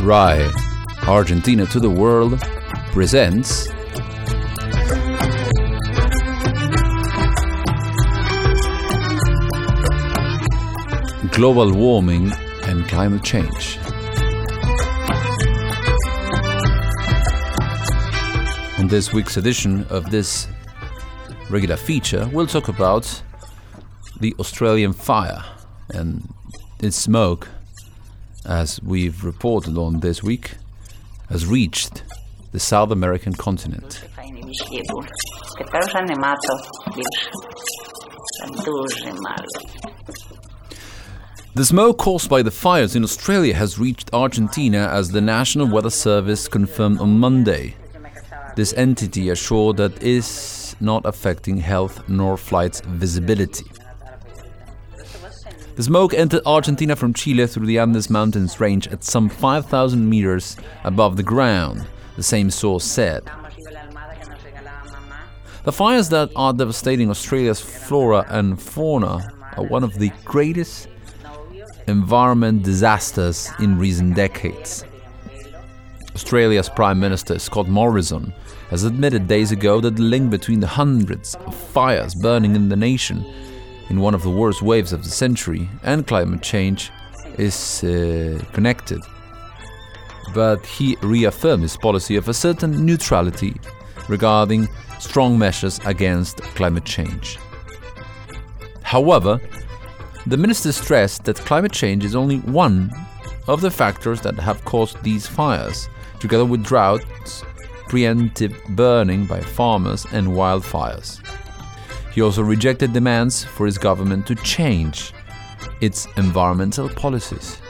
RAI, Argentina to the World, presents Global Warming and Climate Change. On this week's edition of this regular feature, we'll talk about the Australian fire and its smoke, as we've reported on this week, has reached the South American continent. The smoke caused by the fires in Australia has reached Argentina, as the National Weather Service confirmed on Monday. This entity assured that it is not affecting health nor flights visibility. The smoke entered Argentina from Chile through the Andes Mountains range at some 5,000 meters above the ground, the same source said. The fires that are devastating Australia's flora and fauna are one of the greatest environment disasters in recent decades. Australia's Prime Minister Scott Morrison has admitted days ago that the link between the hundreds of fires burning in the nation in one of the worst waves of the century and climate change is connected. But he reaffirmed his policy of a certain neutrality regarding strong measures against climate change. However, the minister stressed that climate change is only one of the factors that have caused these fires, together with droughts, preemptive burning by farmers, and wildfires. He also rejected demands for his government to change its environmental policies.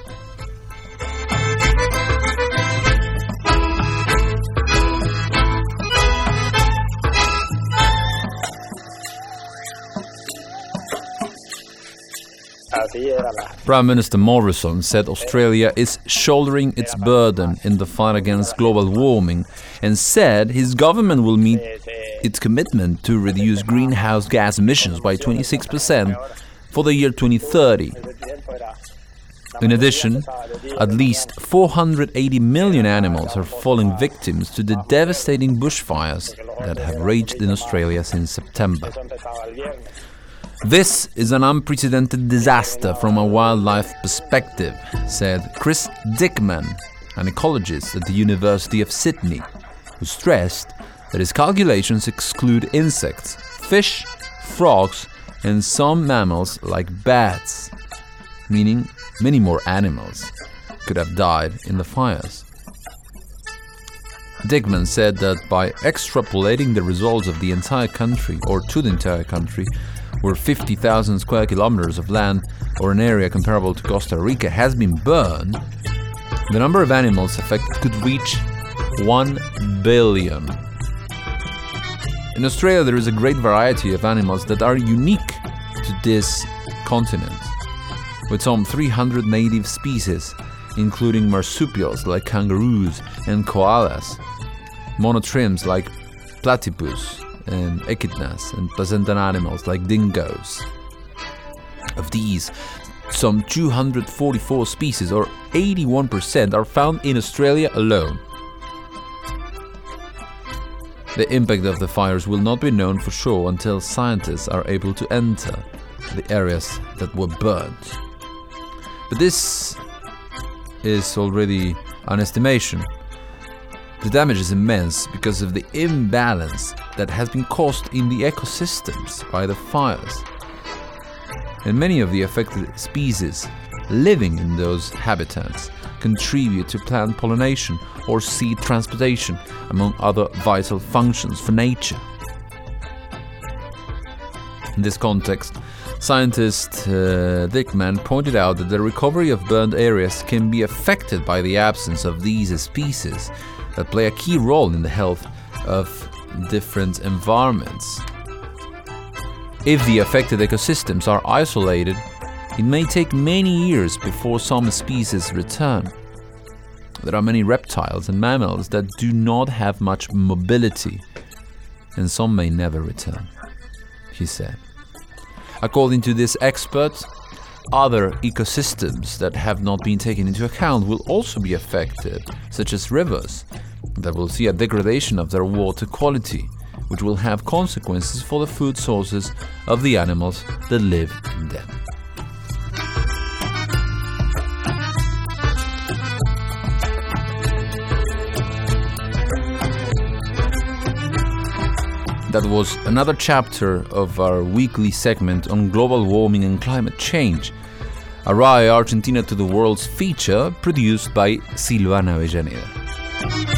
Prime Minister Morrison said Australia is shouldering its burden in the fight against global warming, and said his government will meet its commitment to reduce greenhouse gas emissions by 26% for the year 2030. In addition, at least 480 million animals are falling victims to the devastating bushfires that have raged in Australia since September. This is an unprecedented disaster from a wildlife perspective, said Chris Dickman, an ecologist at the University of Sydney, who stressed that his calculations exclude insects, fish, frogs, and some mammals like bats, meaning many more animals could have died in the fires. Dickman said that by extrapolating the results of the entire country, or to the entire country, where 50,000 square kilometers of land, or an area comparable to Costa Rica, has been burned, the number of animals affected could reach 1 billion. In Australia, there is a great variety of animals that are unique to this continent, with some 300 native species, including marsupials like kangaroos and koalas, monotremes like platypus and echidnas, and placental animals like dingoes. Of these, some 244 species, or 81%, are found in Australia alone. The impact of the fires will not be known for sure until scientists are able to enter the areas that were burnt. But this is already an estimation. The damage is immense because of the imbalance that has been caused in the ecosystems by the fires. And many of the affected species living in those habitats contribute to plant pollination or seed transportation, among other vital functions for nature. In this context, scientist Dickman pointed out that the recovery of burned areas can be affected by the absence of these species that play a key role in the health of different environments. If the affected ecosystems are isolated, it may take many years before some species return. There are many reptiles and mammals that do not have much mobility, and some may never return, he said. According to this expert, other ecosystems that have not been taken into account will also be affected, such as rivers, that will see a degradation of their water quality, which will have consequences for the food sources of the animals that live in them. That was another chapter of our weekly segment on global warming and climate change, Araya Argentina to the World's feature produced by Silvana Avellaneda.